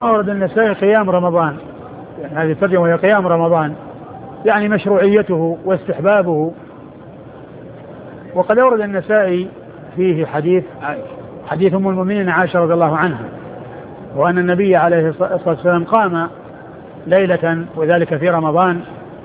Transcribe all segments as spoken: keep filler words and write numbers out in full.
أورد النسائي قيام رمضان، يعني هذه الترجمة وهي قيام رمضان، يعني مشروعيته واستحبابه. وقد أورد النسائي فيه حديث حديث أم المؤمنين عائشة رضي الله عنها، وأن النبي عليه الصلاة والسلام قام ليلة وذلك في رمضان،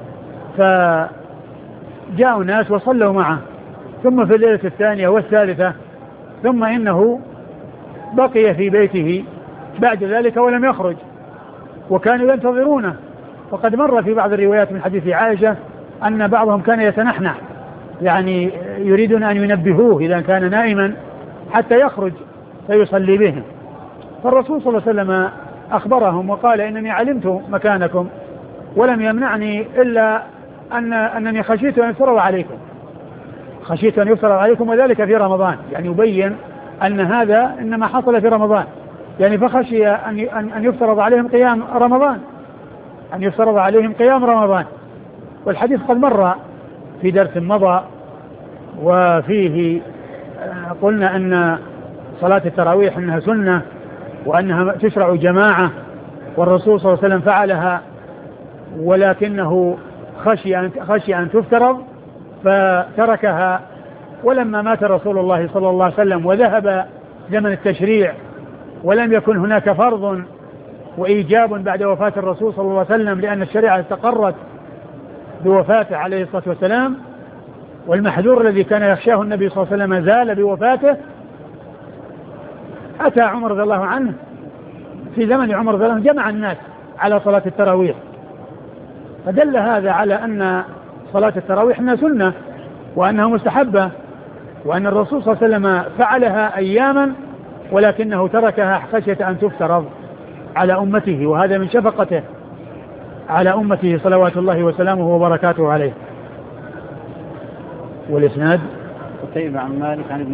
فجاءوا الناس وصلوا معه، ثم في الليلة الثانية والثالثة ثم إنه بقي في بيته بعد ذلك ولم يخرج، وكانوا ينتظرونه. وقد مر في بعض الروايات من حديث عائشة أن بعضهم كان يتنحنح، يعني يريدون أن ينبهوه إذا كان نائما حتى يخرج فيصلي بهم. فالرسول صلى الله عليه وسلم أخبرهم وقال: إنني علمت مكانكم ولم يمنعني إلا أن أنني خشيت أن يفترض عليكم خشيت أن يفترض عليكم وذلك في رمضان، يعني يبين أن هذا إنما حصل في رمضان، يعني فخشي أن أن يفترض عليهم قيام رمضان أن يفترض عليهم قيام رمضان. والحديث قد مر في درس مضى، وفيه قلنا أن صلاة التراويح أنها سنة وأنها تشرع جماعة، والرسول صلى الله عليه وسلم فعلها، ولكنه خشي أن خشي أن تفترض فتركها. ولما مات رسول الله صلى الله عليه وسلم وذهب زمن التشريع ولم يكن هناك فرض وإيجاب بعد وفاة الرسول صلى الله عليه وسلم، لأن الشريعة استقرت بوفاته عليه الصلاة والسلام، والمحذور الذي كان يخشاه النبي صلى الله عليه وسلم زال بوفاته، أتى عمر رضي الله عنه في زمن عمر رضي الله عنه جمع الناس على صلاة التراويح، فدل هذا على أن صلاة التراويح أنها سنة وأنها مستحبة، وأن الرسول صلى الله عليه وسلم فعلها أياما ولكنه تركها خشية أن تفترض على أمته، وهذا من شفقته على أمته صلوات الله وسلامه وبركاته عليه. والإسناد قتيبة عن مالك عن ابن